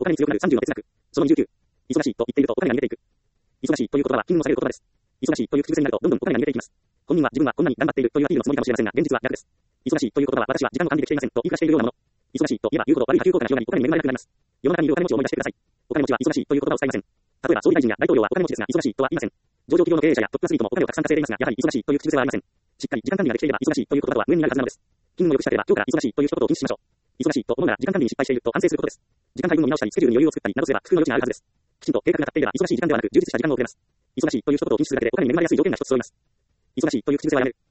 お金に強くなる30の哲学。その29。忙しいと言っているとお金が逃げていく。忙しいという言葉は金運を下げる言葉です。忙しいという口癖になるとどんどんお金が逃げていきます。本人は自分はこんなに頑張っているというアピールのつもりかもしれませんが、現実は逆です。忙しいという言葉は私は時間を管理できていませんと言い聞かせているようなもの。忙しいと言えば言うほど悪い波及効果が広がり、お金に恵まれなくなります。世の中にいるお金持ちを思い出してください。お金持ちは忙しいという言葉を使いません。例えば総理大臣や大統領はお金持ちですが忙しいとは言いません。上場企業の経営者やトップアスリートもお金をたくさん稼いでいますが、やはり忙しいという口癖はありません。しっかり時間管理ができていれば忙しいという言葉とは無縁になるはずなのです。金運を良くしたければ今日から忙しいという一言を禁止しましょう。忙しいと思うなら時間管理に失敗していると反省することです。時間配分を見直したり、スケジュールに余裕を作ったりなどすれば工夫の余地があるはずです。きちんと計画が立っていれば忙しい時間ではなく充実した時間を送れます。忙しいという一言を禁止するだけでお金に恵まれやすい条件が一つ揃います。忙しいという口癖はやめる。